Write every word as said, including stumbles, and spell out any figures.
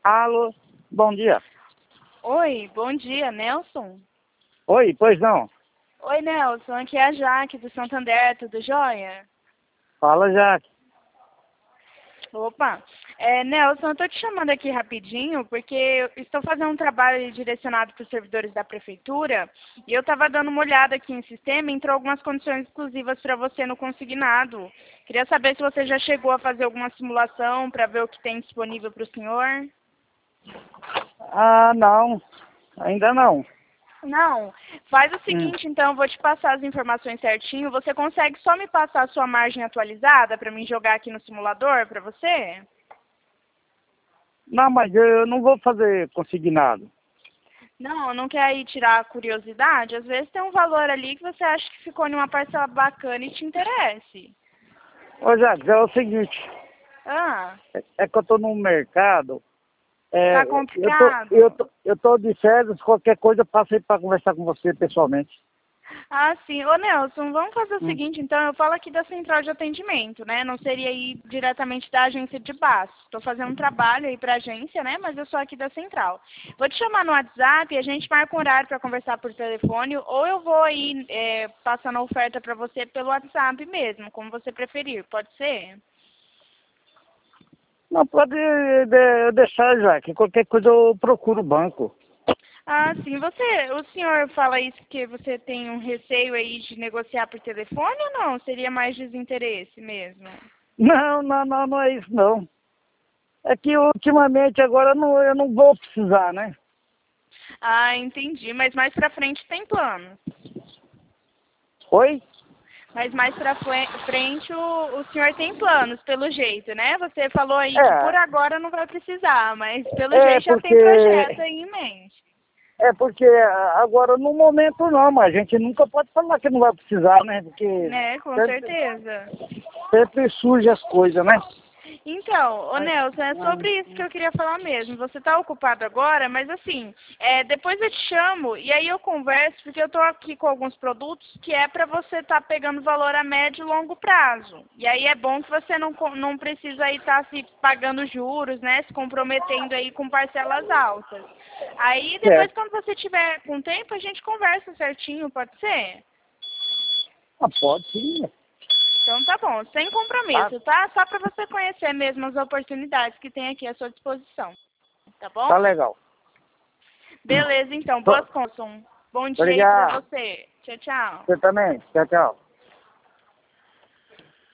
Alô, bom dia. Oi, bom dia, Nelson. Oi, pois não. Oi, Nelson, aqui é a Jaque do Santander, tudo jóia? Fala, Jaque. Opa, é, Nelson, eu tô te chamando aqui rapidinho porque eu estou fazendo um trabalho direcionado para os servidores da prefeitura e eu estava dando uma olhada aqui em sistema e entrou algumas condições exclusivas para você no consignado. Queria saber se você já chegou a fazer alguma simulação para ver o que tem disponível para o senhor. Ah, não. Ainda não. Não, faz o Hum. seguinte, então, eu vou te passar as informações certinho. Você consegue só me passar a sua margem atualizada para mim jogar aqui no simulador para você? Não, mas eu não vou fazer consignado. Não, não quer ir tirar a curiosidade? Às vezes tem um valor ali que você acha que ficou em uma parcela bacana e te interesse. Ô, Jaque, é o seguinte. Ah, É, é que eu tô no mercado. É, tá eu, tô, complicado? eu, tô, eu tô de férias, qualquer coisa eu passo aí pra conversar com você pessoalmente. Ah, sim. Ô, Nelson, vamos fazer o Hum. seguinte, então, eu falo aqui da central de atendimento, né? Não seria aí diretamente da agência de Baço. Estou fazendo um trabalho aí para a agência, né? Mas eu sou aqui da central. Vou te chamar no WhatsApp e a gente marca um horário para conversar por telefone, ou eu vou aí é, passando a oferta para você pelo WhatsApp mesmo, como você preferir. Pode ser? Não, pode de- deixar, Jaque. Qualquer coisa eu procuro o banco. Ah, sim. Você, o senhor fala isso porque você tem um receio aí de negociar por telefone ou não? Seria mais desinteresse mesmo? Não, não, não, não é isso não. É que ultimamente agora não, eu não vou precisar, né? Ah, entendi. Mas mais pra frente tem planos. Oi? Mas mais pra fle- frente o, o senhor tem planos, pelo jeito, né? Você falou aí que por É, agora não vai precisar, mas pelo é jeito já porque tem projeto aí em mente. é porque agora no momento não, mas a gente nunca pode falar que não vai precisar, né? Porque Né, com sempre, certeza. sempre surge as coisas, né? Então, ô Mas, Nelson, é sobre isso que eu queria falar mesmo. Você está ocupado agora, mas assim, é, depois eu te chamo e aí eu converso, porque eu estou aqui com alguns produtos que é para você estar pegando valor a médio e longo prazo. E aí é bom que você não, co- não precisa aí estar se pagando juros, né? Se comprometendo aí com parcelas altas. Aí depois, certo. quando você tiver com tempo, a gente conversa certinho, pode ser? Ah, pode sim. Então tá bom, sem Tá, compromisso, tá? Só para você conhecer mesmo as oportunidades que tem aqui à sua disposição, tá bom? tá legal. Beleza, então, boas Tô- compras. Um bom dia aí para Obrigado. você. Tchau, tchau. Você também. Tchau, tchau.